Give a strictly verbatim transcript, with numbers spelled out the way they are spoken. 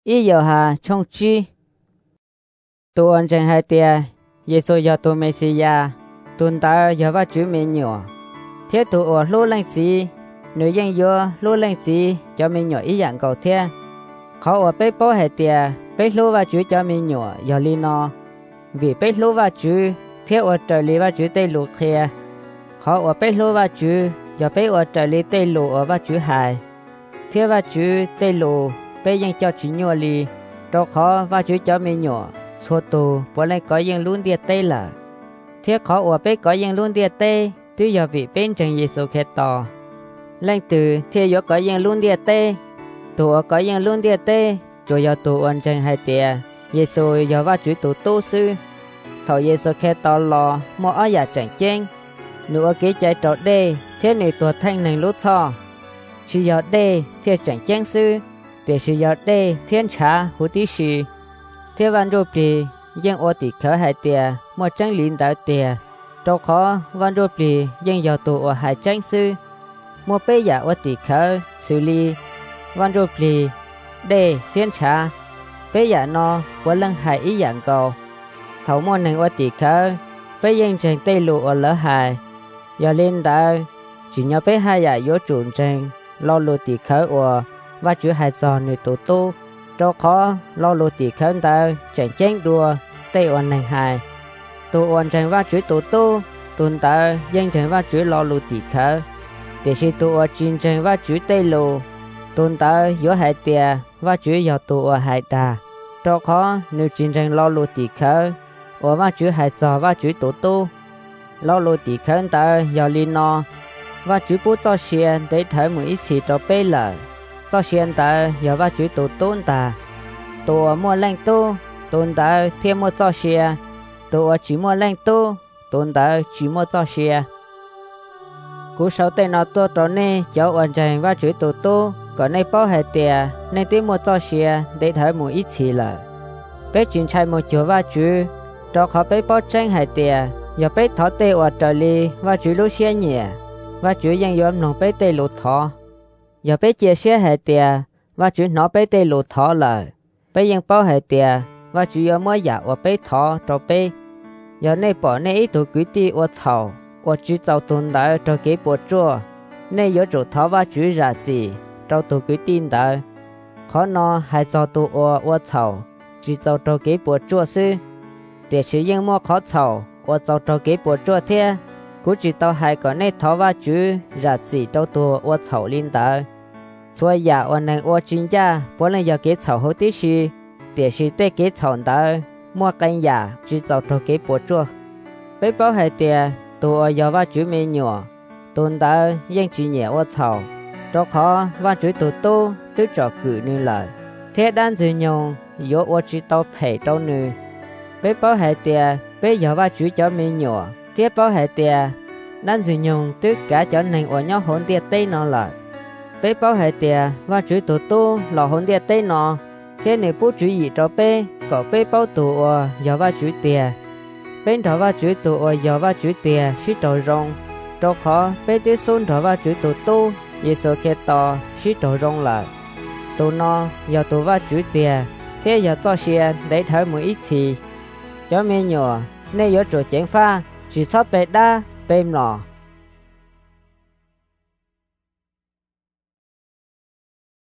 ý giờ hà trong chi tôi anh chẳng hai tia Giêsu giờ tôi Messia tuần ta giờ va chữ mình nhỏ thế tôi ở lô lăng xí nữ dân giờ lô lăng xí cho mình nhỏ ý dạng cầu thếเขาở bếp bó hệ tia bếp lô va chữ cho mình nhỏ giờ li nó vì bếp lô va chữ thế ở trời li va chữ tây lục kiaเขาở bếp lô va chữ giờ bếp ở trời li tây lục ở va chữ hài thế va chữ tây lục bếp dân cho chữ nhỏ li đó khó va chữ cho mình nhỏ số tu bữa nay có dân luôn địa tây là thế khó ở bếp có dân luôn địa tây tuy giờ vị bên trong Giêsu Kitô lên từ thế giờ có dân luôn địa tây tụ có dân luôn địa tây rồi giờ tụ anh chân hai tia Giêsu giờ va chữ tụ tu sư thầu Giêsu Kitô lo mua ở nhà chẳng chen nữa cái trái trọ đê thế này tuột thanh này lút cho chỉ giờ đê thế chẳng chen sư để chỉ giờ đê thiên trả hữu tí sĩ thế văn rô bì dân ô tỉ khởi hai tia mua trắng lín đảo tia trâu khó văn rô bì dân giờ tụ ở hai trắng sư mua bê giả ô tỉ khởi xử lý văn rô bì đê thiên trả bê giả nó bữa lăng hai ý dạng cầu thấu mua nâng ô tỉ khởi bê dân chẳng tây lụ ở lỡ hai giờ lên đảo chỉ nhớ bê hai giả yếu trùn chẳng lo lụ tỉ khởi ở và chữ hai giò người tổ tu cho khó lo lụ tỉ khởi ta chẳng chén đùa tây ổn này hai tu ổn chẳng và chữ tổ tu tuần ta dân chẳng và chữ lo lụ tỉ khởi để khi tu ổn chính chẳng và chữ tây lụ tuần ta yếu hai tia và chữ yếu tu ổn hai ta cho khó nếu chính chẳng lo lụ tỉ khởi ở và chữ hai giò và chữ tổ tu lo lụ tỉ khởi ta yếu linh nó và chữ bút cho xiên để thấy một ít gì cho bê lợ cho xiên ta yếu và chữ tổ tôn ta tổ mua lạnh tu tôn ta thêm mua cho xiên tổ chỉ mua lạnh tu tôn ta chỉ mua cho xiên cú sáu tên nào tu trò nè cháu ổn chẳng và chữ tổ tu có này bao hệ tiền nên tìm mua cho xiên để thấy một ít gì lợ bé chuyện trai một chỗ và chữ cho khó bé bao tranh hệ tiền giờ bé thọ tê ở trời li và chữ lúc xiên nhẹ và chữ dân yếm nông bé tê lụt thọ giờ bé chia sẻ hệ tiền và chữ nó bé tê lụt thọ lời bé dân bao hệ tiền và chữ yếm mới giả ở bé thọ cho bé giờ này bỏ này ít tụ quý ti ở thầu ở chữ giàu tuần đại cho cái bộ chua này giờ chủ thọ và chữ ra gì cho tụ quý tin đại khó nó hay cho tụ ở ở thầu chữ giàu cho cái bộ chua sư để chữ dân mua khó thầu ở giàu cho cái bộ chua thế cú chỉ tao hai cái này thọ và chữ ra gì cho tụ ở thầu linh đại所以呀，我能我真家不能要给草后的事，但是得给草的，莫跟呀，只找到给不住。背包还得，多要挖煮面鸟，炖的应只年我草，做好挖煮多多，都找古女来。铁蛋子用，有我知道陪到女。背包还得，背要挖煮叫面鸟，铁包还得，蛋子用都cả cho nên ở nhau hỗn địa tây nó lại. Bé bảo hệ tiền và chữ tổ tu là hôn địa tây nó thế này bố chữ gì cho bé có bé bảo tổ ở giờ và chữ tiền bên đó và chữ tổ ở giờ và chữ tiền chỉ tổ rong cho khó bé tới xuân đó và chữ tổ tu Giêsu Kitô chỉ tổ rong lại tổ nó giờ tổ và chữ tiền thế giờ cho xe để thấy một ít gì cho mẹ nhỏ nên giờ chỗ chén pha chỉ sót bé đa bé lò